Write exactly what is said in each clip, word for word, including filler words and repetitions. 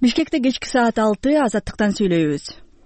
Бишкекте кечки саат алты азаттыктан сүйлөйбүз.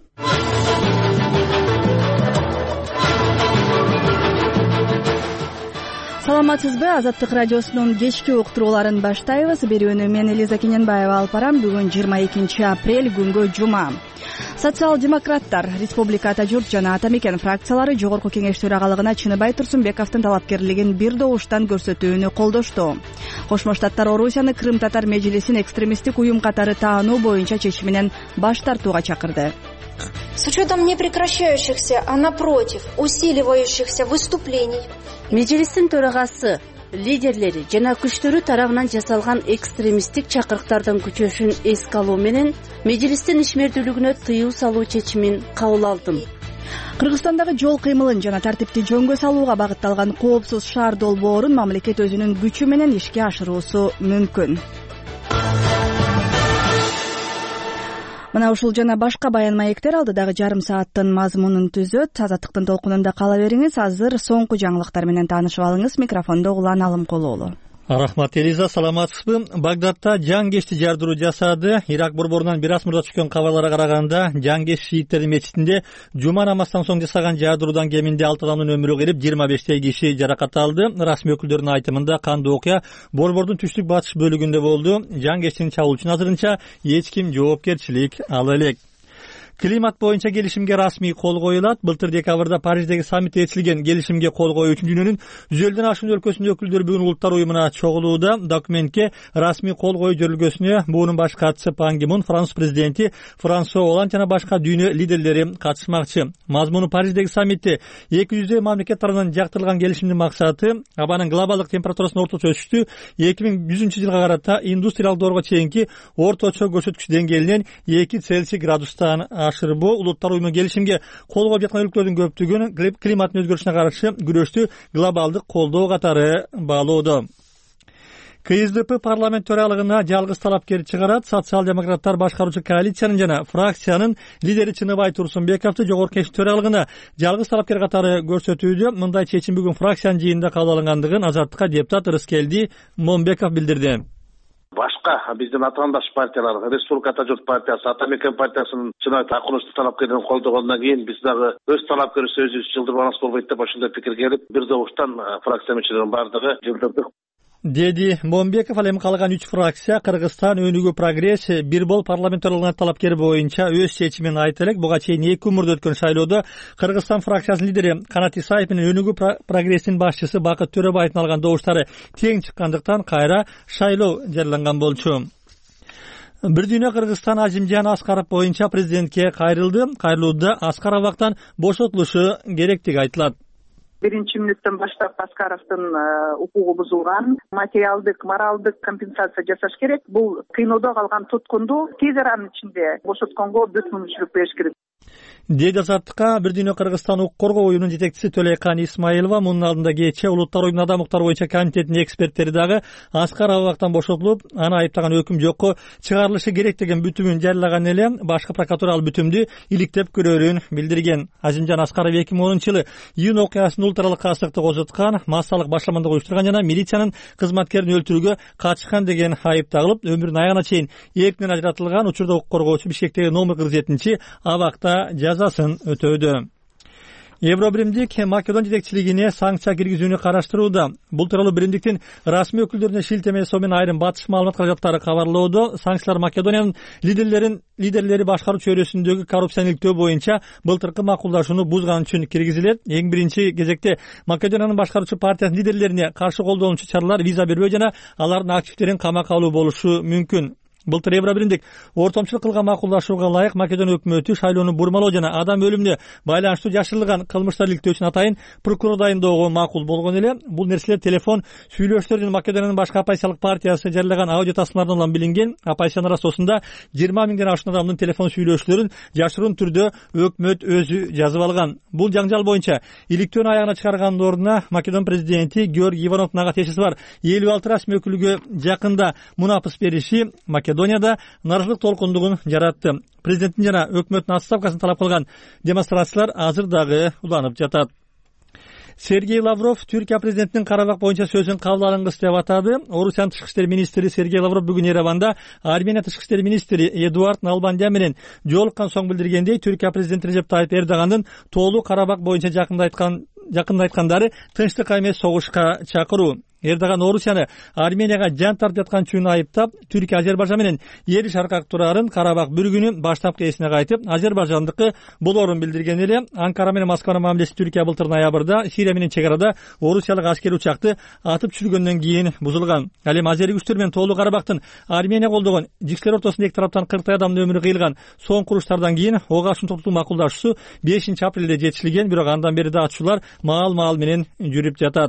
Саламатсызбы? Азаттык радиосунун кечки уктурууларын баштайбыз. Берүүнү мен Элиза Кененбаева алып барам. Бүгүн жыйырма экинчи апрель, күнгө жума. Социал-демократтар, Республика Ата журт жана Ата мекен фракциялары Жогорку Кеңеш төрагалыгына Чыныбай Турсунбековдун талапкерлигин бир добуштан көрсөтүүнү колдошту. Кошмо Штаттар Орусияны Крым-татар межлисин экстремисттик уюм катары таануу боюнча чечиминен баш тартууга чакырды. С учетом непрекращающихся, а напротив, усиливающихся выступлений. Мejлистин төрагасы, лидерлери жана күчтөрү тарабынан жасалган экстремисттик чакырыктардын күчөшүн эске алуу менен мejлистин ишмердүүлүгүнө тыюу салуу чечимин кабыл алдым. Кыргызстандагы жол кыймылын жана тартипти жөнгө салууга багытталган коопсуз шаар долбоорун мамлекет өзүнүн күчү менен ишке ашыруусу мүмкүн. Мына ушул жана башка баян маектер алдыдагы жарым сааттын мазмунун түзөт. Азаттыктын толкунунда кала бериңиз. Азыр соңку жаңылыктар менен таанышып алыңыз. Микрофондо Улан Алымкулуулу. Рахмат, Элиза, саламатсызбы? Багдадта жан кешти жардыруу жасады. Ирак борборунан бир аз мурда түшкөн кабарларга караганда, жан кеш шииттердин мечитинде жума намаздан соң жасаган жардыруудан кеминде алты адамдын өмүрү кирип, жыйырма бештей киши жаракат алды. Расмий өкүлдөрдүн айтымында кандуу окуя борбордун түштүк батыш бөлүгүндө болду. Жан кештин чабуулчунун азырынча эч ким жоопкерчилик ала элек. Климат боюнча келишимге расмий кол коюлат. Былтыр декабрда Париждеги саммитте ээрчилген келишимге кол коюу үчүн дүйнөнүн жүздөн ашуун өлкөсүнүн өкүлдөрү бүгүн улуттар уюмуна чогулууда. Документке расмий кол коюу жөрөлгөсүнө буунун баш катчысы Пан Ги Мун, Франц президенти Франсуа Оланд жана башка дүйнө лидерлери катышмакчы. Мазмуну Париждеги саммитте эки жүздөй мамлекет тарабынан жактырылган келишимдин максаты абанын глобалдык температурасынын орточо өсүшү эки миң жүзүнчү жылга карата индустриялык доорго чейинки орточо көрсөткүч деңгээлинен эки Цельсий градустан ашырбоо. Улуттар уюму келишимге кол коюп жаткан өлкөлөрдүн көптүгүн климаттын өзгөрүшүнө каршы күрөштү глобалдык колдоо катары баалоодо. Ка Эс Д П парламент төралыгына жалгыз талапкер чыгарат. Социал-демократтар башкаруучу коалициянын жана фракциянын лидери Чыныбай Турсунбековду Жогорку Кеңеш төралыгына жалгыз талапкер катары көрсөтүүдө. Мындай чечим бүгүн фракциянын жыйынында кабыл алынгандыгын Азаттыкка депутат Рыскелди Момбеков билдирди. Башка биздин атаандаш партиялар, Республика Ата журт партиясы, Ата мекен партиясынын Чыныбай Турсунбековдун талапкерин колдогондон кийин биз дагы өз талапкерибизди өзүбүз жылдырбаныбыз болбойт деп ошондой пикир келип, бир добуштан фракция мүчөлөрүнүн баардыгы жылдырдык, деди Момбеков. Ал эми калган үч фракция Кыргызстан, Өнүгүү, Прогресс, бир бол парламент төралыгына талапкер боюнча өз чечимин айта элек. Буга чейин эки мурда өткөн шайлоодо Кыргызстан фракциясынын лидери Канат Исаев менен Өнүгүү, Прогресстин башчысы Бакыт Төрөбаевдин алган добуштары тең чыккандыктан кайра шайлоо жарыяланган болчу. Бир дүйнө Кыргызстан Азимжан Аскаров боюнча президентке кайрылды. Кайрылууда Аскаровдон бошотулушу керектиги айтылат. Биринчи мүнөттөн баштап Аскаровдун укугу бузулган, материалдык, моралдык компенсация жасаш керек. Бул кыйноодо калган туткунду тез аранын ичинде бошотконго бүт мүмкүнчүлүк бериш керек. Деди Азаттыкка бир дүйнө Кыргызстан укук коргоо уюмунун жетекчиси Төлөйкан Исмаилова. Мунун алдында кечээ улуттар уюмунун адам укуктары боюнча комитетинин эксперттери дагы Аскаров абактан бошотулуп, аны айыптаган өкүм жокко чыгарылышы керек деген бүтүмүн жарыялаган эле башкы прокуратура ал бүтүмдү иликтеп көрөрүн билдирген. Азимжан Аскаров эки миң онунчу жылы июнь окуясын улуттаралык кастыкты козуткан, массалык башламандык уюштурган жана милициянын кызматкерин өлтүрүүгө катышкан деген айып тагылып, өмүрүнүн аягына чейин эркинен ажыратылган. Учурда укук коргоочу Бишкектеги номер кырк жетинчи абакта жазасын өтөөдө. Евробиримдик Македон жетекчилигине санкция киргизүүнү караштырууда. Бул тууралуу биримдиктин расмий өкүлдөрүнө шилтеме жасоо менен айрым батыш маалымат каражаттары кабарлоодо. Санкциялар Македониянын лидерлерин лидерлери башкаруу чөйрөсүндөгү коррупцияны иликтөө боюнча былтыркы макулдашууну бузган үчүн киргизилет. Эң биринчи кезекте Македониянын башкаруучу партиясынын лидерлерине каршы колдонуучу чаралар виза бербөө жана алардын активдерин камакка алуу болушу мүмкүн. Былтыр Евробиримдик ортомчулук кылган макулдашууга ылайык Македон өкмөтү шайлоону бурмалоо жана адам өлүмүнө байланыштуу жашырылган кылмыштар иликтөө үчүн атайын прокурор дайындоого макул болгон эле. Бул нерселер телефон сүйлөштөрдүн Македониянын башкы оппозициялык партиясы жарыялаган аудио тасмаларынан билинген. Оппозициянын арасында жыйырма миңден ашуун адамдын телефон сүйлөшүүлөрүн жашыруун түрдө өкмөт өзү жазып алган. Бул жаңжал боюнча иликтөөнү аягына чыгаргандын ордуна Македон президенти Георгий Ивановдун ага тиешеси бар элүү алты расмий өкүлгө жакында мунапыс бериши Македонияда наразылык толкундугун жаратты. Президенттин жана өкмөттүн отставкасын талап кылган демонстрациялар азыр дагы уланып жатат. Сергей Лавров Түркия президентинин Карабак боюнча сөзүн кабыл алынгыс деп атады. Орусиянын тышкы иштер министри Сергей Лавров бүгүн Ереванда Армения тышкы иштер министри Эдуард Налбандян менен жолуккан соң билдиргендей, Түркия президенти Режеп Тайып Эрдогандын тоолуу Карабак боюнча жакында айткан жакында айткандары тынчтыкка эмес согушка чакыруу. Эрдоган Орусияны Арменияга жан тартып жаткан үчүн айыптап, Түркия Азербайжан менен эри шаркак турарын Карабак бир күнү баштапкы эсине кайтып, Азербайжандыкы болоорун билдирген эле. Анкара менен Москванын мамилеси Түркия былтыр ноябрда Сирия менен чек арада орусиялык аскери учакты атып түшүргөндөн кийин бузулган. Ал эми азери күчтөр менен тоолуу Карабактын Армения колдогон жикселер ортосунда эки тараптан кырктай адамдын өмүрү кыйылган соңку уруштардан кийин ого ашуун токтотуу макулдашуусу бешинчи апрелде жетишилген, бирок андан бери да атышуулар маал-маал менен жүрүп жатат.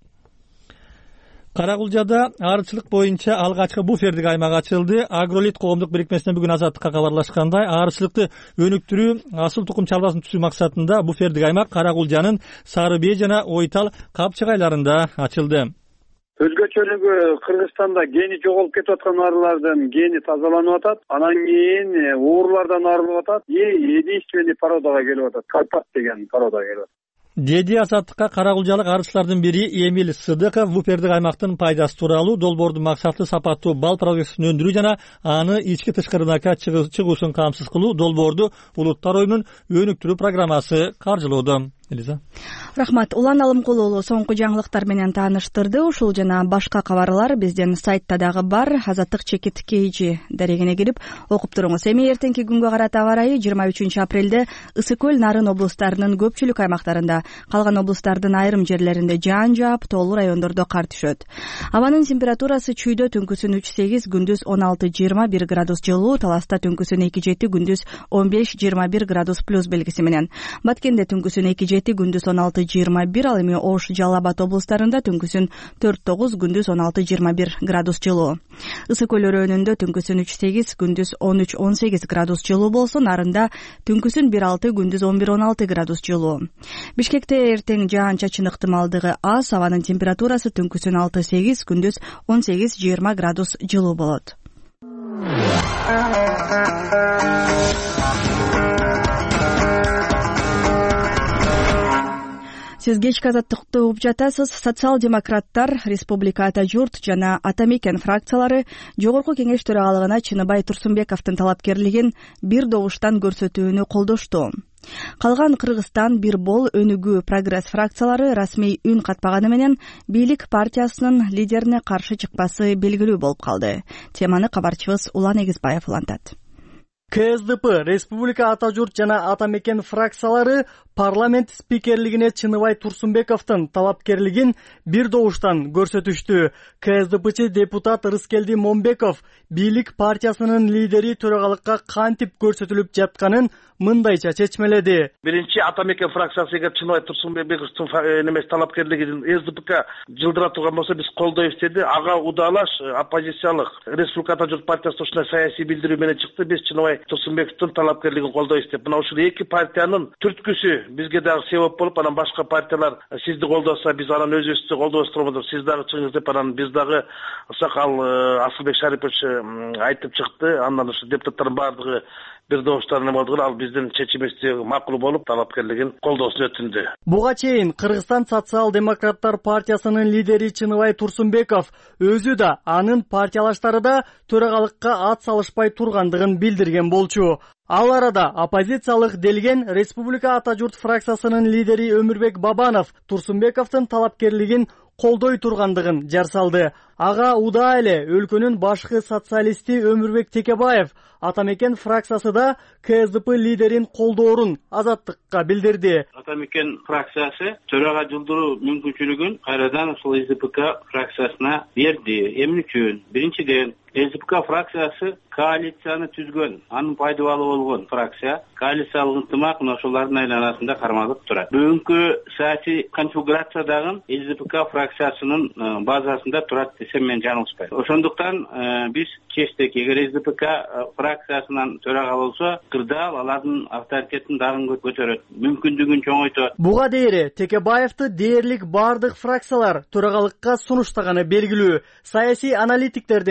Карагулжада арычылык боюнча алгачкы буфердик аймак ачылды. Агролит коомдук бирикмесинен бүгүн Азаттыкка кабарлашкандай, арычылыкты өнүктүрүү, асыл тукум чарбасын түзүү максатында буфердик аймак Карагулжанын Сары Бээ жана Ойтал капчыгайларында ачылды. Өзгөчөлүгү Кыргызстанда гени жоголуп кетип аткан арылардын гени тазаланып атат. Анан кийин уурлардан арылып атат. Единственный породага келип атат. Карпат деген породага келип атат. Деди Азаттыкка карагулжалык арычылардын бири Эмил Сыдыков буфердик аймактын пайдасы тууралуу, долбоордун максаты сапаттуу бал продукциясын өндүрүү жана аны ички тышкы рынокко чыгуусун камсыз кылуу. Долбоорду Улуттар оюнун өнүктүрүү программасы каржылоодо. Элиза. Рахмат. Улан Алымкулуулу соңку жаңылыктар менен тааныштырды. Ушул жана башка кабарлар биздин сайтта дагы бар. Азаттык чекит кейжи дарегине кирип окуп туруңуз. Эми эртеңки күнгө карата аба ырайы жыйырма үчүнчү апрелде Ысык көл, Нарын облустарынын көпчүлүк аймактарында, калган облустардын айрым жерлеринде жаан жаап, тоолуу райондордо кар түшөт. Абанын температурасы чүйдө түнкүсүн үч сегиз, күндүз он алты жыйырма бир градус жылуу, Таласта түнкүсүн эки жети, күндүз он беш жыйырма бир градус плюс белгиси менен. Баткенде түнкүсүн эки жети, күндүз он алты жыйырма бир, ал эми Ош, Жалал Абад облустарында түнкүсүн төрт тогуз, күндүз он алты жыйырма бир градус жылуу. Ысык көл өрөөнүндө түнкүсүн үч сегиз, күндүз он үч он сегиз градус жылуу болсо, Нарында түнкүсүн бир алты, күндүз он бир он алты градус жылуу. Бишкекте эртең жаан-чачын ыктымалдыгы аз, абанын температурасы түнкүсүн алты сегиз, күндүз он сегиз жыйырма градус жылуу болот. Сиз кечки азаттыкты угуп жатасыз. Социал-демократтар, Республика Ата журт жана Ата мекен фракциялары Жогорку Кеңеш төрагалыгына Чыныбай Турсунбековдун талапкерлигин бир добуштан көрсөтүүнү колдошту. Калган Кыргызстан, Бир бол, Өнүгүү, Прогресс фракциялары расмий үн катпаганы менен бийлик партиясынын лидерине каршы чыкпасы белгилүү болуп калды. Теманы кабарчыбыз Улан Эгизбаев улантат. КСДП, Республика Ата журт жана Ата мекен фракциялары парламент спикерлигине Чыныбай Турсунбековдун талапкерлигин бир добуштан көрсөтүштү. КСДПчы депутат Рыскелди Момбеков бийлик партиясынын лидери төрагалыкка кантип көрсөтүлүп жатканын мындайча чечмеледи. Биринчи Ата мекен фракциясы эгер Чыныбай Турсунбековдун немес талапкерлигин СДПК жылдыра турган болсо, биз колдойбуз деди. Ага удалаш оппозициялык Республика Ата журт партиясы ушундай саясий билдирүү менен чыкты. Биз Чыныбай Турсунбековдун талапкерлигин колдойбуз деп. Мына ушул эки партиянын түрткүсү бизге дагы себеп болуп, анан башка партиялар сизди колдоса, биз анан өзүбүздү колдобуз турбайбыз, сиз дагы чыгыңыз деп, анан биз дагы Сакал Асылбек Шарипович айтып чыкты. Андан ушу депутаттардын баардыгы бир добуштан эме болду. Ал биздин чечимибизди макул болуп, талапкерлигин колдоосун өтүндү. Буга чейин Кыргызстан социал-демократтар партиясынын лидери Чыныбай Турсунбеков өзү да, анын партиялаштары да төрагалыкка ат салышпай тургандыгын билдирген болчу. Ал арада оппозициялык делген Республика Ата журт фракциясынын лидери Өмүрбек Бабанов Турсунбековдун талапкерлигин колдой тургандыгын жар салды. Ага удаа эле өлкөнүн башкы социалисти Өмүрбек Текебаев Ата мекен фракциясы да КСДП лидерин колдоорун Азаттыкка билдирди. Ата мекен фракциясы төрага жылдыруу мүмкүнчүлүгүн кайрадан ушул СДПК фракциясына берди. Эмне үчүн? Биринчиден, СДПК фракциясы коалицияны түзгөн, анын пайдабалы болгон фракция. Коалициялык ынтымак ошолордун айланасында кармалып турат. Бүгүнкү саясий конфигурация дагы СДПК фракциясынын базасында турат десем мен жаңылышпайм. Ошондуктан биз чечтик, эгер СДПК фракциясынан төрага болсо, кырдаал алардын авторитетин дагы көтөрөт, мүмкүндүгүн чоңойтот. Буга дейре Текебаевди дээрлик бардык фракциялар төрагалыкка сунуштаганы белгилүү. Саясий аналитиктердин баамы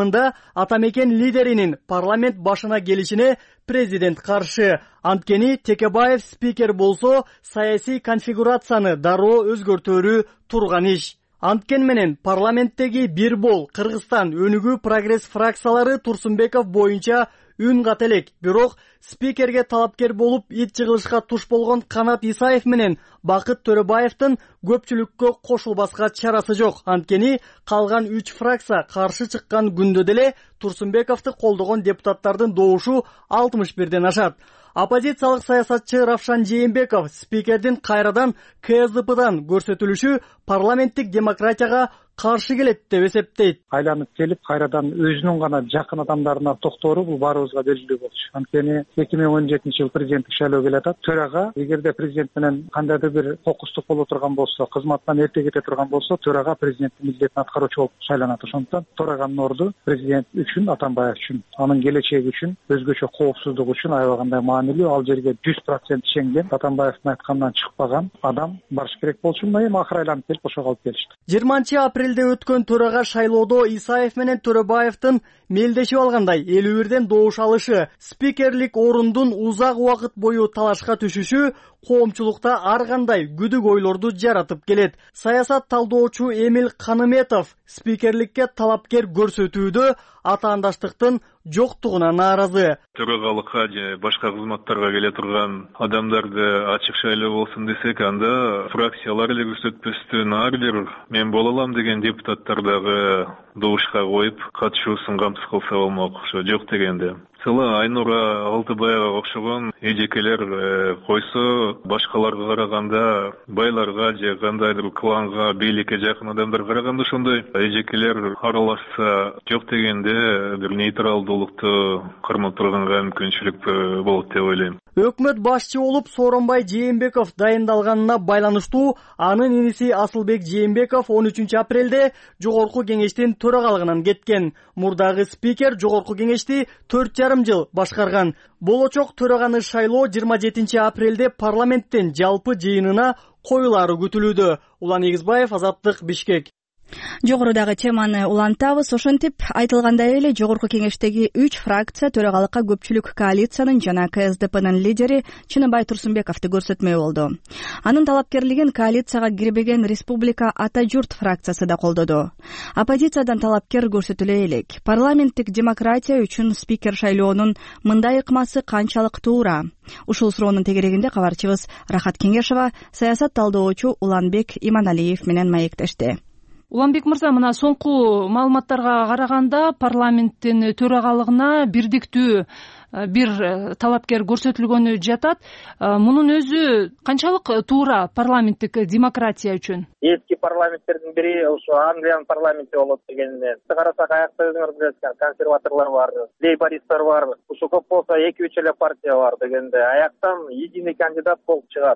форумунда ата мекен лидеринин парламент башына келишине президент каршы. Анткени Текебаев спикер болсо саясий конфигурацияны дароо өзгөртөрү турган иш. Анткен менен парламенттеги бир бол Кыргызстан өнүгүү прогресс фракциялары Турсунбеков боюнча үн кат элек. Бирок спикерге талапкер болуп ит жыгылышка туш болгон Канат Исаев менен Бакыт Төрөбаевдин көпчүлүккө кошулбаска чарасы жок. Анткени калган үч фракция каршы чыккан күндө деле Турсунбековду колдогон депутаттардын добушу алтымыш бирден ашат. Оппозициялык саясатчы Равшан Жээнбеков спикердин кайрадан КСДПдан көрсөтүлүшү парламенттик демократияга каршы келет деп эсептейт. Айланып келип, кайрадан өзүнүн гана жакын адамдарына токтоору бул баарыбызга белгилүү болчу. Анткени эки миң он жетинчи жыл президенттик шайлоо келе атат. Төрага эгерде президент менен кандайдыр бир кокустук боло турган болсо, кызматтан эрте кете турган болсо, төрага президенттин милдетин аткаруучу болуп шайланат. Ошондуктан төраганын орду президент үчүн, Атамбаев үчүн, анын келечеги үчүн, өзгөчө коопсуздук үчүн аябагандай маанилүү. Ал жерге жүз процент ишенген, Атамбаевдин айтканынан чыкпаган адам барыш керек болчу. Эми акыры айланып келип ошого алып келишти. жыйырманчы апрелде өткөн төрага шайлоодо Исаев менен Төрөбаевдин мелдешип алгандай элүү бирден добуш алышы, спикерлик орундун узак убакыт бою талашка түшүшү коомчулукта ар кандай күдүк ойлорду жаратып келет. Саясат талдоочу Эмил Каныметов спикерликке талапкер көрсөтүүдө атаандаштыктын жоктугуна нааразы. Төрагалыкка же башка кызматтарга келе турган адамдарды ачык шайлоо болсун десек, анда фракциялар эле көрсөтпөстөн ар бир мен боло алам деген депутаттар дагы добушка коюп катышуусун камсыз кылса болмок. Ошо жок дегенде. Сыла Айнура Алтыбаева окшогон эжекелер койсо, башкаларга караганда, байларга же кандайдыр кланга, бийликке жакын адамдар караганда ошондой эжекелер аралашса жок дегенде бир нейтралдуулукту кармап турганга мүмкүнчүлүк болот деп ойлойм. Өкмөт башчы болуп Сооронбай Жээнбеков дайындалганына байланыштуу анын иниси Асылбек Жээнбеков он үчүнчү апрелде жогорку кеңештин төрагалыгынан кеткен. Мурдагы спикер жогорку кеңешти төрт жарым жыл башкарган. Болочок төраганы шайлоо жыйырма жетинчи апрелде парламенттин жалпы жыйынына коюлары күтүлүүдө. Улан Эгизбаев, Азаттык, Бишкек. Жогорудагы теманы улантабыз. Ошентип айтылгандай эле жогорку кеңештеги үч фракция төрагалыкка көпчүлүк коалициянын жана КСДПнын лидери Чыныбай Турсунбековду көрсөтмөй болду. Анын талапкерлигин коалицияга кирбеген Республика Ата журт фракциясы да колдоду. Оппозициядан талапкер көрсөтүлө элек. Парламенттик демократия үчүн спикер шайлоонун мындай ыкмасы канчалык туура? Ушул суроонун тегерегинде кабарчыбыз Рахат Кеңешова саясат талдоочу Уланбек Иманалиев менен маектешти. Уланбек мырза, мына соңку маалыматтарга караганда парламенттин төрагалыгына бирдиктүү бир талапкер көрсөтүлгөнү жатат. Мунун өзү канчалык туура парламенттик демократия үчүн? Эски парламенттердин бири ошо Англиянын парламенти болот дегенде. Карасак аякта өзүңөр билесиз, консерваторлор бар, лейбористтер бар. Ошо көп болсо эки үч эле партия бар дегенде. Аяктан единый кандидат болуп чыгат.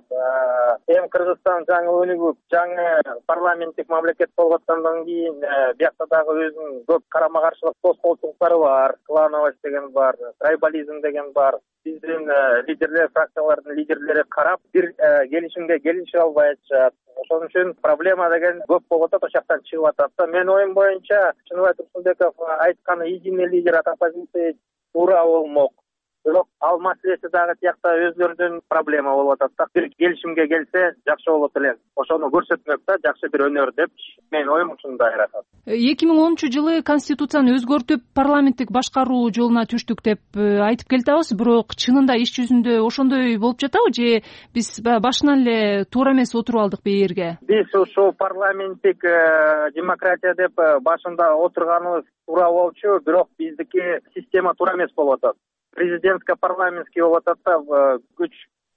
Эми Кыргызстан жаңы өнүгүп, жаңы парламенттик мамлекет болгондон кийин биякта дагы өзүнүн көп карама каршылык тоскоолчулуктары бар. Клановость деген бар, трайбализм деген бар. Биздин лидерлер, фракциялардын лидерлери карап бир келишимге келише албай атышат. Ошон үчүн проблема деген көп болуп атат, ошол жактан чыгып атат да. Мен оюм боюнча Чыныбай Турсунбеков айтканы единый лидер от оппозиции туура болмок. Бирок ал маселеси дагы тиякта өзлөрүнүн проблема болуп атат да. Бир келишимге келсе жакшы болот эле. Ошону көрсөтмөк да жакшы бир өнөр деп менин оюм ушундай рахат. эки миң онунчу жылы конституцияны өзгөртүп парламенттик башкаруу жолуна түштүк деп айтып келатабыз, бирок чынында иш жүзүндө ошондой болуп жатабы же биз башынан эле туура эмес отуруп алдык бээрге? Биз ошо парламенттик демократия деп башында отурганыбыз туура болчу, бирок биздики система туура эмес болуп атат. Президентско-парламентский болуп атат да, күч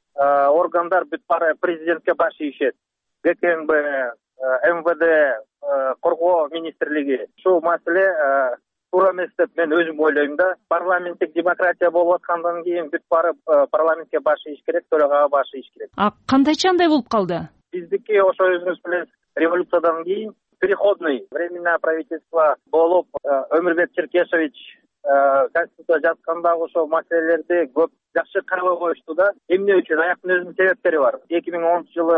органдар бүт баары президентке баш ийишет. ГКНБ, МВД, коргоо министрлиги. Ушул маселе туура эмес деп мен өзүм ойлойм да. Парламенттик демократия болуп аткандан кийин бүт баары парламентке баш ийиш керек, төрагага баш ийиш керек. А кандайча андай болуп калды? Биздики ошо өзүңүз билесиз, революциядан кийин переходный временное правительство болуп Өмүрбек Черкешевич конституция жазганда ошол маселелерди көп жакшы карабай коюшту да. Эмне үчүн? Аяктын өзүнүн себептери бар. эки миң онунчу жылы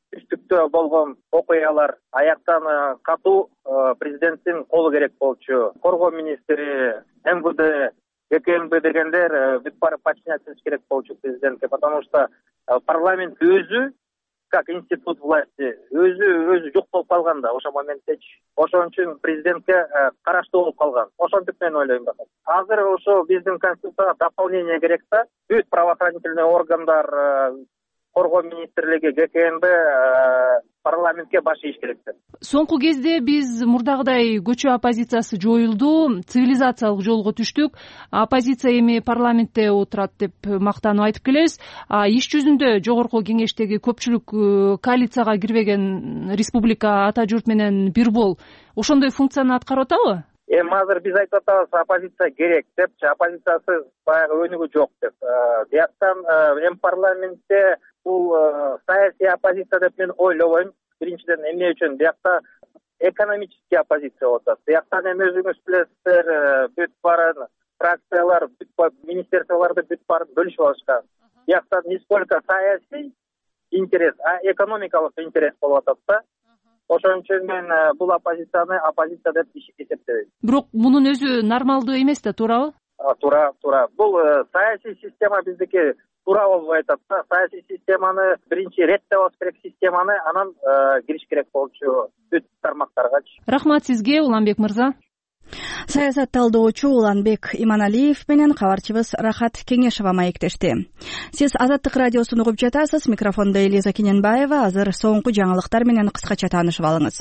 түштүктө болгон окуялар, аяктан катуу президенттин колу керек болчу. Коргоо министри, эм вэ дэ, гэ ка эм бэ дегендер бүт баары подчиняться керек болчу президентке, потому что парламент өзү как институт власти өзү өзү жок болуп калган да ошол моменттечи. Ошон үчүн президентке караштуу болуп калган. Ошентип мен ойлойм. Азыр ошо биздин конституцияга дополнение керек да. Бүт правоохранительный органдар, коргоо министрлиги, гэ ка эм бэ парламентке баш ийиш керек да. Соңку кезде биз мурдагыдай көчө оппозициясы жоюлду, цивилизациялык жолго түштүк. Оппозиция эми парламентте отурат деп мактанып айтып келебиз. Иш жүзүндө жогорку кеңештеги көпчүлүк коалицияга кирбеген республика ата журт менен бир бол ошондой функцияны аткарып атабы? Эми азыр биз айтып атабыз, оппозиция керек депчи, оппозициясыз баягы өнүгүү жок деп. Бияктан эми парламентте бул саясий оппозиция деп мен ойлобойм. Биринчиден эмне үчүн биякта экономический оппозиция болуп атат. Бияктан эми өзүңүз билесиздер, бүт баарын фракциялар, бүт министрликтарды бүт баарын бөлүшүп алышкан. Бияктан не сколько саясий интерес, а экономикалык интерес болуп атат да. Ошон үчүн мен бул оппозицияны оппозиция деп эсептебейм. Бирок мунун өзү нормалдуу эмес да, туурабы? Туура, туура. Бул саясий система биздики туура болбой атат да. Саясий системаны биринчи реттеп алыш керек, системаны, анан кириш керек болчу бүт тармактаргачы. Рахмат сизге, Уланбек мырза. Саясат талдоочу Уланбек Иманалиев менен кабарчыбыз Рахат Кеңешова маектешти. Сиз Азаттык радиосун угуп жатасыз. Микрофондо Элиза Кененбаева. Азыр соңку жаңылыктар менен кыскача таанышып алыңыз.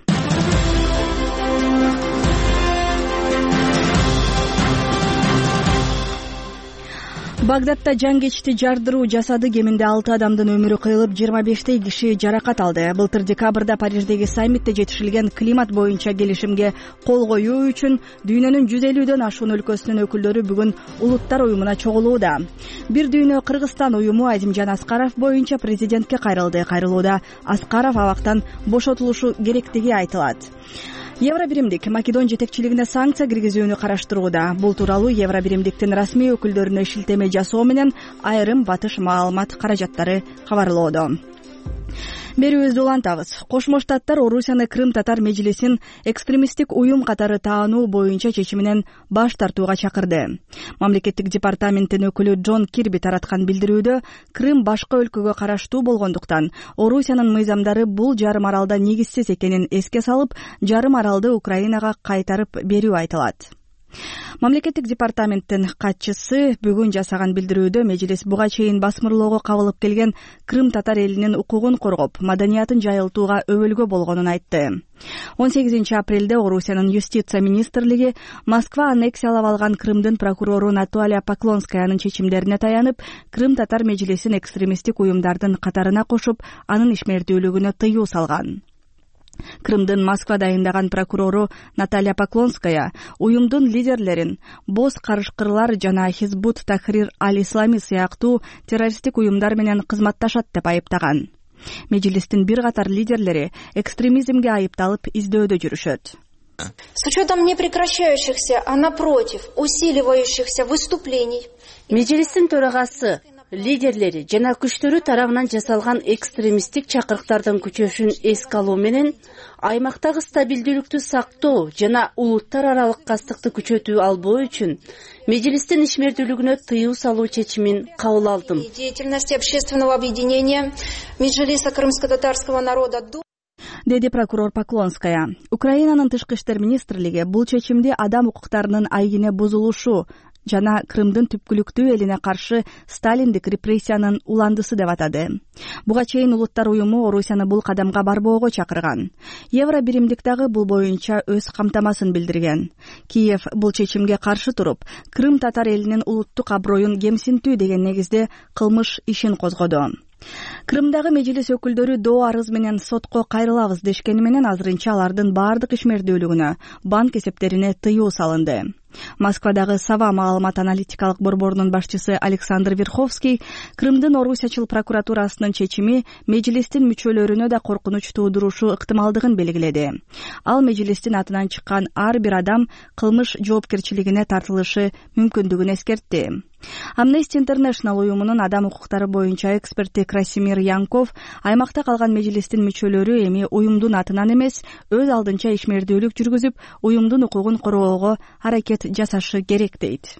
Багдадда жангечти жардыруу жасады. Кеминде алты адамдын өмүрү кыйылып, жыйырма бештей киши жаракат алды. Былтыр декабрда Париждеги саммитте жетишилген климат боюнча келишимге кол коюу үчүн дүйнөнүн жүз элүүдөн ашуун өлкөсүнүн өкүлдөрү бүгүн улуттар уюмуна чогулууда. Бир дүйнө Кыргызстан уюму Азимжан Аскаров боюнча президентке кайрылды. Кайрылууда Аскаров абактан бошотулушу керектиги айтылат. Евробиримдик Македон жетекчилигине санкция киргизүүнү караштырууда. Бул тууралуу Евробиримдиктин расмий өкүлдөрүнө шилтеме жасоо менен айрым батыш маалымат каражаттары кабарлоодо. Берүүбүздү улантабыз. Кошмо Штаттар Орусияны Крым-татар межлисин экстремисттик уюм катары таануу боюнча чечиминен баш тартууга чакырды. Мамлекеттик департаменттин өкүлү Джон Кирби тараткан билдирүүдө Крым башка өлкөгө караштуу болгондуктан Орусиянын мыйзамдары бул жарым аралда негизсиз экенин эске салып, жарым аралды Украинага кайтарып берүү айтылат. Мамлекеттик департаменттин катчысы бүгүн жасаган билдирүүдө межлис буга чейин басмырлоого кабылып келген Крым-татар элинин укугун коргоп, маданиятын жайылтууга өбөлгө болгонун айтты. он сегизинчи апрелде Орусиянын юстиция министрлиги Москва аннексиялап алган Крымдын прокурору Наталья Поклонскаянын чечимдерине таянып, Крым-татар межлисин экстремисттик уюмдардын катарына кошуп, анын ишмердүүлүгүнө тыюу салган. Крымдын Москва дайындаган прокурору Наталья Поклонская уюмдун лидерлерин боз карышкырлар жана Хизбут Тахрир аль-Ислами сыяктуу террористтик уюмдар менен кызматташат деп айыптаган. Межлистин бир катар лидерлери экстремизмге айыпталып издөөдө жүрүшөт. С учетом непрекращающихся, а напротив, усиливающихся выступлений. Межлистин төрагасы, лидерлери жана күчтөрү тарабынан жасалган экстремисттик чакырыктардын күчөшүн эске алуу менен аймактагы стабилдүүлүктү сактоо жана улуттар аралык кастыкты күчөтүү албоо үчүн межлистин ишмердүүлүгүнө тыюу салуу чечимин кабыл алдым. Деятельности общественного объединения Меджлиса крымско-татарского народа деди прокурор Поклонская. Украинанын тышкы иштер министрлиги бул чечимди адам укуктарынын айгине бузулушу жана Крымдын түпкүлүктүү элине каршы сталиндик репрессиянын уландысы деп атады. Буга чейин улуттар уюму Орусияны бул кадамга барбоого чакырган. Евробиримдик дагы бул боюнча өз камтамасын билдирген. Киев бул чечимге каршы туруп, Крым-татар элинин улуттук аброюн кемсинтүү деген негизде кылмыш ишин козгоду. Крымдагы межлис өкүлдөрү доо арыз менен сотко кайрылабыз дешкени менен азырынча алардын баардык ишмердүүлүгүнө, банк эсептерине тыюу салынды. Москвадагы Сава маалымат аналитикалык борборунун башчысы Александр Верховский Крымдын Орусячыл прокуратурасынын чечими межлистин мүчөлөрүнө да коркунуч туудурушу ыктымалдыгын белгиледи. Ал межлистин атынан чыккан ар бир адам кылмыш жоопкерчилигине тартылышы мүмкүндүгүн эскертти. Amnesty International уюмунун адам укуктары боюнча эксперти Красимир Янков аймакта калган межлистин мүчөлөрү эми уюмдун атынан эмес, өз алдынча ишмердүүлүк жүргүзүп, уюмдун укугун короого аракет жасашы керек дейт.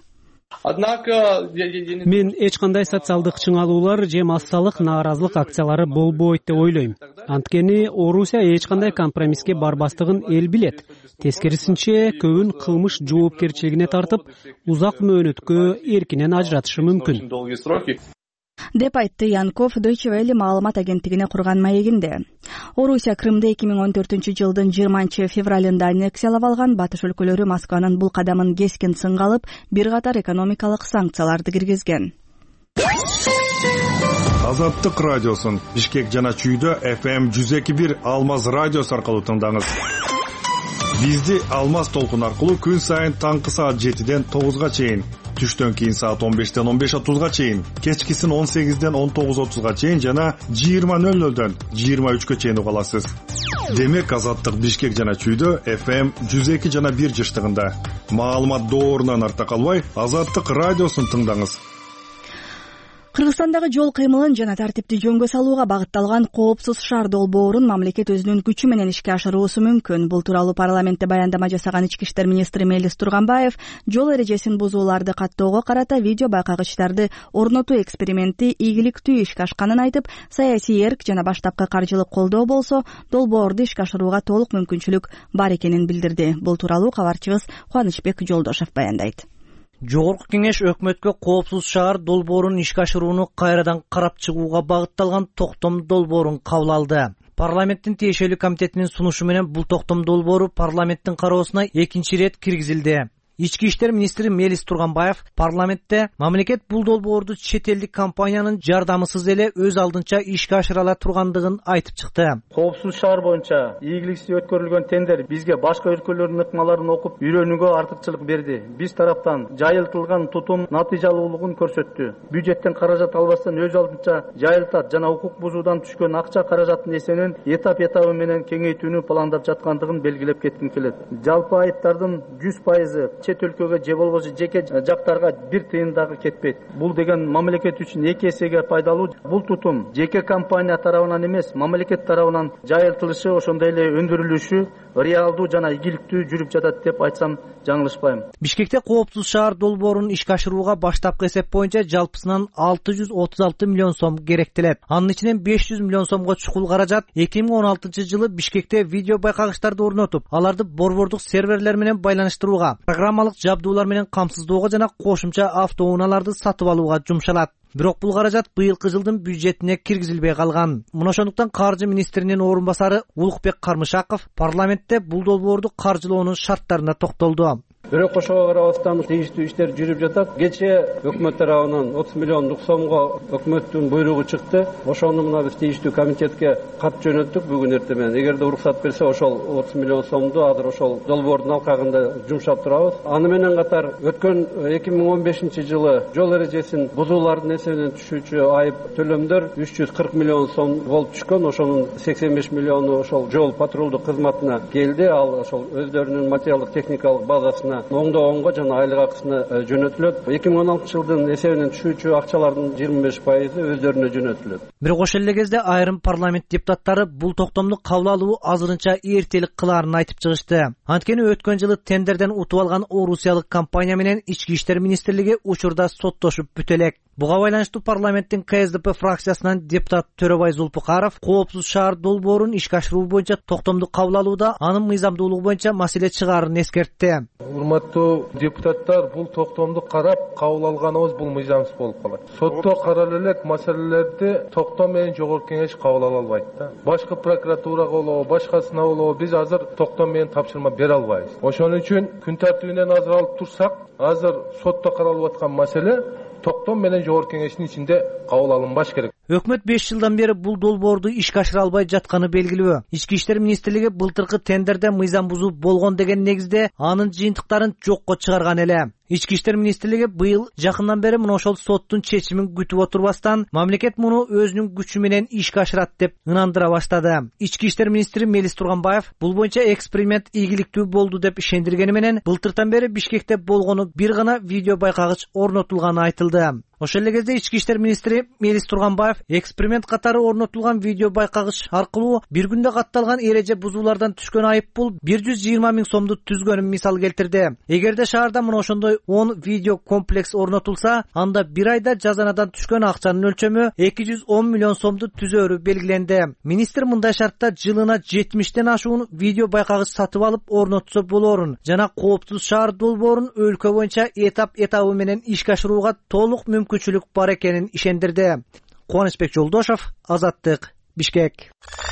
Мен эч кандай социалдык чыңалуулар же массалык нааразылык акциялары болбойт деп ойлойм. Анткени Орусия эч кандай компромисске барбастыгын эл билет. Тескерисинче, көбүн кылмыш жоопкерчилигине тартып, узак мөөнөткө эркинен ажыратышы мүмкүн деп айтты Янков Deutsche Welle маалымат агенттигине курган маегинде. Орусия Крымды эки миң он төртүнчү жылдын жыйырманчы февралында аннексиялап алган. Батыш өлкөлөрү Москванын бул кадамын кескин сынга алып, бир катар экономикалык санкцияларды киргизген. Азаттык радиосун Бишкек жана Чүйдө эф эм жүз эки бир Алмаз радиосу аркылуу тыңдаңыз. Бизди Алмаз толкун аркылуу күн сайын таңкы саат жетиден тогузга чейин, түштөн кийин саат он бештен он беш отузга чейин, кечкисин он сегизден он тогуз отузга чейин жана жыйырма нөл нөлдөн жыйырма үчкө чейин уга аласыз. Демек Азаттык Бишкек жана Чүйдө эф эм жүз эки жана бир жыштыгында. Маалымат доорунан артта калбай, Азаттык радиосун тыңдаңыз. Кыргызстандагы жол кыймылын жана тартипти жөнгө салууга багытталган коопсуз шаар долбоорун мамлекет өзүнүн күчү менен ишке ашыруусу мүмкүн. Бул тууралуу парламентте баяндама жасаган ички иштер министри Мелис Турганбаев жол эрежесин бузууларды каттоого карата видео байкагычтарды орнотуу эксперименти ийгиликтүү ишке ашканын айтып, саясий эрк жана баштапкы каржылык колдоо болсо долбоорду ишке ашырууга толук мүмкүнчүлүк бар экенин билдирди. Бул тууралуу кабарчыбыз Кубанычбек Жолдошев баяндайт. Жогорку кеңеш өкмөткө коопсуз шаар долбоорун ишке ашырууну кайрадан карап чыгууга багытталган токтом долбоорун кабыл алды. Парламенттин тиешелүү комитетинин сунушу менен бул токтом долбоору парламенттин кароосуна экинчи ирет киргизилди. Ички иштер министри Мелис Турганбаев парламентте мамлекет бул долбоорду чет элдик компаниянын жардамысыз эле өз алдынча ишке ашыра ала тургандыгын айтып чыкты. Коопсуз шаар боюнча ийгиликсиз өткөрүлгөн тендер бизге башка өлкөлөрдүн ыкмаларын окуп үйрөнүүгө артыкчылык берди. Биз тараптан жайылтылган тутум натыйжалуулугун көрсөттү. Бюджеттен каражат албастан өз алдынча жайылтат жана укук бузуудан түшкөн акча каражаттын эсебинен этап-этабы менен кеңейтүүнү пландап жаткандыгын белгилеп кетким келет. Жалпы айыптардын жүз пайызы чет өлкөгө же болбосо жеке жактарга бир тыйын дагы кетпейт. Бул деген мамлекет үчүн эки эсеге пайдалуу. Бул тутум жеке компания тарабынан эмес, мамлекет тарабынан жайылтылышы, ошондой эле өндүрүлүшү реалдуу жана ийгиликтүү жүрүп жатат деп айтсам жаңылышпайм. Бишкекте коопсуз шаар долбоорун ишке ашырууга баштапкы эсеп боюнча жалпысынан алты жүз отуз алты миллион сом керектелет. Анын ичинен беш жүз миллион сомго чукул каражат эки миң он алтынчы жылы Бишкекте видео байкагычтарды орнотуп, аларды борбордук серверлер менен байланыштырууга, программалык жабдуулар менен камсыздоого жана кошумча автоунааларды сатып алууга жумшалат. Бирок бул каражат быйылкы жылдын бюджетине киргизилбей калган. Мына ошондуктан каржы министринин орун басары Улукбек Кармышаков парламентте бул долбоорду каржылоонун шарттарына токтолду. Бирок ошого карабастан тийиштүү иштер жүрүп жатат. Кечээ өкмөт тарабынан отуз миллиондук сомго өкмөттүн буйругу чыкты. Ошону мына биз тийиштүү комитетке кат жөнөттүк бүгүн эртең менен. Эгерде уруксат берсе, ошол отуз миллион сомду азыр ошол долбоордун алкагында жумшап турабыз. Аны менен катар өткөн эки миң он бешинчи жылы жол эрежесин бузуулардын эсебинен түшүүчү айып төлөмдөр үч жүз кырк миллион сом болуп түшкөн. Ошонун сексен беш миллиону ошол жол патрулдук кызматына келди. Ал ошол өздөрүнүн материалдык техникалык базасына оңдогонго жана айлык акысына жөнөтүлөт. эки миң он алтынчы жылдын эсебинен түшүүчү акчалардын жыйырма беш пайызы өздөрүнө жөнөтүлөт. Бирок ошол эле кезде айрым парламент депутаттары бул токтомду кабыл алуу азырынча эртелик кылаарын айтып чыгышты. Анткени өткөн жылы тендерден утуп алган орусиялык компания менен ички иштер министрлиги учурда соттошуп бүтө элек. Буга байланыштуу парламенттин ка эс дэ пэ фракциясынан депутат Төрөбай Зулпукаров коопсуз шаар долбоорун ишке ашыруу боюнча токтомду кабыл алууда анын мыйзамдуулугу боюнча маселе чыгаарын эскертти. Урматтуу депутаттар, бул токтомду карап кабыл алганыбыз бул мыйзамсыз болуп калат. Сотто каралып элек маселелерди токтом менен жогорку кеңеш кабыл ала албайт да. Башкы прокуратурага болобу, башкасына болобу биз азыр токтом менен тапшырма бере албайбыз. Ошон үчүн күн тартибинен азыр алып турсак, азыр сотто каралып аткан маселе токтом менен жогорку кеңештин ичинде кабыл алынбаш керек. өкмөт беш жылдан бери бул долбоорду ишке ашыра албай жатканы белгилүү. Ички иштер министрлиги былтыркы тендерде мыйзам бузуу болгон деген негизде анын жыйынтыктарын жокко чыгарган эле. Ички иштер министрлиги быйыл жакындан бери мына ошол соттун чечимин күтүп отурбастан мамлекет муну өзүнүн күчү менен ишке ашырат деп ынандыра баштады. Ички иштер министри Мелис Турганбаев бул боюнча эксперимент ийгиликтүү болду деп ишендиргени менен былтыртан бери Бишкекте болгону бир гана видео байкагыч орнотулганы айтылды. Ошол эле кезде ички иштер министри Мелис Турганбаев эксперимент катары орнотулган видео байкагыч аркылуу бир күндө катталган эреже бузуулардан түшкөн айыппул бир жүз жыйырма миң сомду түзгөнүн мисал келтирди. Эгерде шаарда мына ошондой он видео комплекс орнотулса, анда бир айда жазанадан түшкөн акчанын өлчөмү эки жүз он миллион сомду түзөөрү белгиленди. Министр мындай шартта жылына жетимиштен ашуун видео байкагыч сатып алып орнотсо болоорун жана кооптуз шаар долбоорун өлкө боюнча этап этабы менен ишке ашырууга толук мүмкүнчүлүк бар экенин ишендирди. Кубанычбек Жолдошов, Азаттык, Бишкек.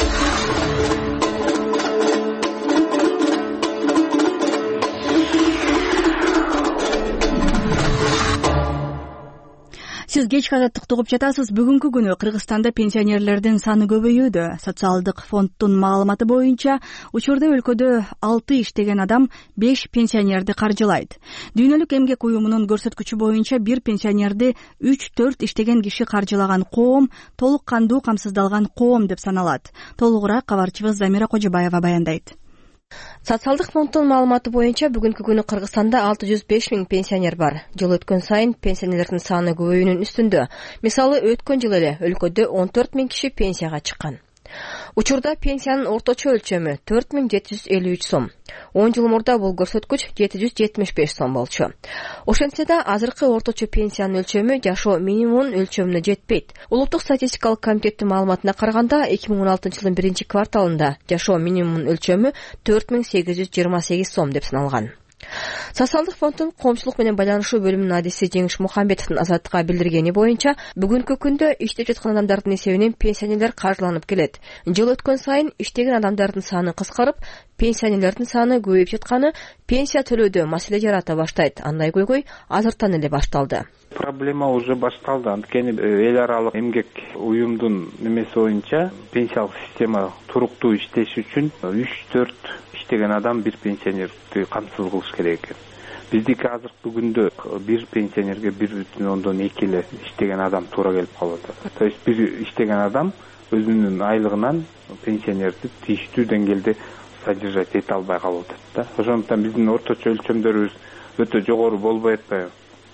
Сиз кечки Азаттыкты угуп жатасыз. Бүгүнкү күнү Кыргызстанда пенсионерлердин саны көбөйүүдө. Социалдык фонддун маалыматы боюнча учурда өлкөдө алты иштеген адам беш пенсионерди каржылайт. Дүйнөлүк эмгек уюмунун көрсөткүчү боюнча бир пенсионерди үч төрт иштеген киши каржылаган коом толук кандуу камсыздалган коом деп саналат. Толугураак кабарчыбыз Замира Кожобаева баяндайт. Социалдык фонддун маалыматы боюнча бүгүнкү күнү Кыргызстанда алты жүз беш миң пенсионер бар. Жыл өткөн сайын пенсионерлердин саны көбөйүүнүн үстүндө. Мисалы, өткөн жылы эле өлкөдө он төрт миң киши пенсияга чыккан. Учурда пенсиянын орточо өлчөмү төрт миң жети жүз элүү үч сом. он жыл мурда бул көрсөткүч жети жүз жетимиш беш сом болчу. Ошентсе да азыркы орточо пенсиянын өлчөмү жашоо минимумунун өлчөмүнө жетпейт. Улуттук статистикалык комитеттин маалыматына караганда эки миң он алтынчы жылдын биринчи кварталында жашоо минимумунун өлчөмү төрт миң сегиз жүз жыйырма сегиз сом деп саналган. Социалдык фонддун коомчулук менен байланышуу бөлүмүнүн адиси Жеңиш Мухамбетовдун Азаттыкка билдиргени боюнча, бүгүнкү күндө иштеп жаткан адамдардын эсебинен пенсионерлер каржыланып келет. Жыл өткөн сайын иштеген адамдардын саны кыскарып, пенсионерлердин саны көбөйүп жатканы пенсия төлөөдө маселе жарата баштайт. Андай көйгөй азыртан эле башталды. Проблема уже башталды. Анткени эл аралык эмгек уюмдун немеси боюнча пенсиялык система туруктуу иштеш үчүн үч төрт иштеген адам бир пенсионерди камсыз кылыш керек экен. Биздики азыркы күндө бир пенсионерге бир бүтүн ондон эки эле иштеген адам туура келип калып атат. То есть бир иштеген адам өзүнүн айлыгынан пенсионерди тийиштүү деңгээлде содержать эте албай калып атат да. Ошондуктан биздин орточо өлчөмдөрүбүз өтө жогору болбой атпайбы?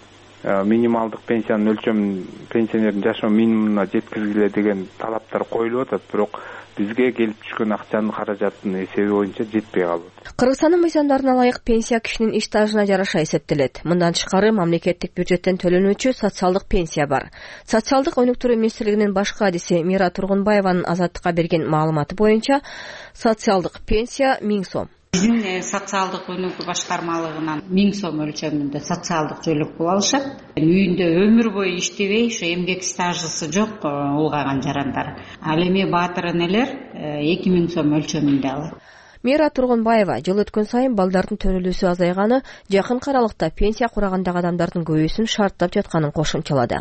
Минималдык пенсиянын өлчөмүн пенсионердин жашоо минимумуна жеткизгиле деген талаптар коюлуп атат, бирок бизге келип түшкөн акчанын каражатынын эсеби боюнча жетпей калып атат. Кыргызстандын мыйзамдарына ылайык пенсия кишинин иш стажына жараша эсептелет. Мындан тышкары мамлекеттик бюджеттен төлөнүүчү социалдык пенсия бар. Социалдык өнүктүрүү министрлигинин башкы адиси Мира Тургунбаеванын Азаттыкка берген маалыматы боюнча социалдык пенсия миң сом. Биздин социалдык өнүгүү башкармалыгынан миң сом өлчөмүндө социалдык жөлөк пул алышат. Үйүндө өмүр бою иштебей, ошо эмгек стажысы жок улгаган жарандар. Ал эми баатыр энелер эки миң сом өлчөмүндө алат. Мира Тургунбаева жыл өткөн сайын балдардын төрөлүүсү азайганы, жакынкы аралыкта пенсия курагандагы адамдардын көбөйүүсүн шарттап жатканын кошумчалады.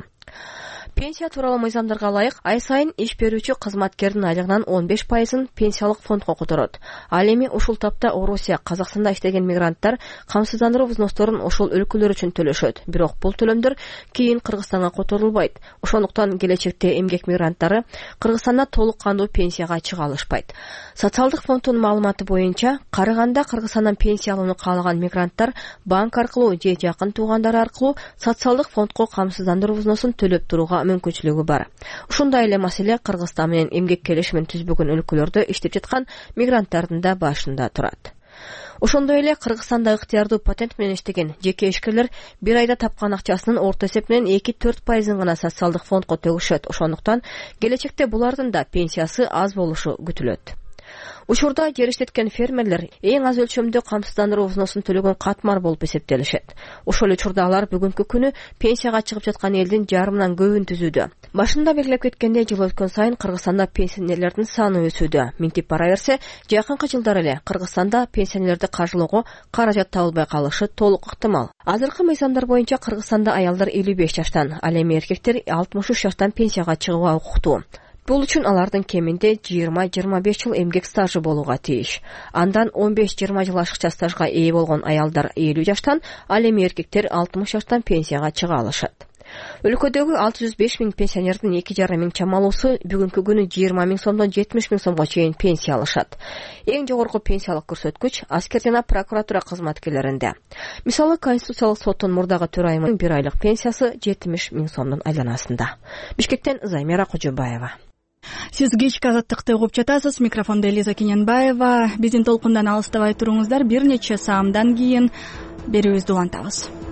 Пенсия тууралуу мыйзамдарга ылайык ай сайын иш берүүчү кызматкердин айлыгынан он беш пайызын пенсиялык фондко которот. Ал эми ушул тапта Орусия, Казакстанда иштеген мигранттар камсыздандыруу взносторун ошол өлкөлөр үчүн төлөшөт. Бирок бул төлөмдөр кийин Кыргызстанга которулбайт. Ошондуктан келечекте эмгек мигранттары Кыргызстанда толук кандуу пенсияга чыга алышпайт. Социалдык фонддун маалыматы боюнча, карыганда Кыргызстандан пенсия алууну каалаган мигранттар банк аркылуу же жакын туугандары аркылуу социалдык фондко камсыздандыруу взносун төлөп турууга мүмкүнчүлүгү бар. Ушундай эле маселе Кыргызстан менен эмгек келишимин түзбөгөн өлкөлөрдө иштеп жаткан мигранттардын да башында турат. Ошондой эле Кыргызстанда ыктыярдуу патент менен иштеген жеке ишкерлер бир айда тапкан акчасынын орто эсепинен эки төрт пайызын гана социалдык фондко төгүшөт. Ошондуктан келечекте булардын да пенсиясы аз болушу күтүлөт. Учурда жер иштеткен фермерлер эң аз өлчөмдө камсыздандыруу взносун төлөгөн катмар болуп эсептелишет. Ошол учурда алар бүгүнкү күнү пенсияга чыгып жаткан элдин жарымынан көбүн түзүүдө. башында белгилеп кеткендей, жыл өткөн сайын Кыргызстанда пенсионерлердин саны өсүүдө. Минтип бара берсе, жакынкы жылдары эле Кыргызстанда пенсионерлерди каржылоого каражат табылбай калышы толук ыктымал. Азыркы мыйзамдар боюнча Кыргызстанда аялдар элүү беш жаштан, ал эми эркектер алтымыш үч жаштан пенсияга чыгууга укуктуу. Бул үчүн алардын кеминде жыйырма жыйырма беш жыл эмгек стажы болууга тийиш. Андан он беш жыйырма жыл ашыкча стажга ээ болгон аялдар элүү жаштан, ал эми эркектер алтымыш жаштан пенсияга чыга алышат. Өлкөдөгү алты жүз беш миң пенсионердин эки жарым миң чамалуусу бүгүнкү күнү жыйырма миң сомдон жетимиш миң сомго чейин пенсия алышат. Эң жогорку пенсиялык көрсөткүч аскер жана прокуратура кызматкерлеринде. Мисалы, Конституциялык соттун мурдагы төрайымынын бир айлык пенсиясы жетимиш миң сомдун айланасында. Бишкектен Займира Кожобаева. Сиз кечки азаттыкты угуп жатасыз. Микрофондо Элиза Кененбаева. Биздин толкундан алыстабай туруңуздар. Бир нече саамдан кийин берүүбүздү улантабыз.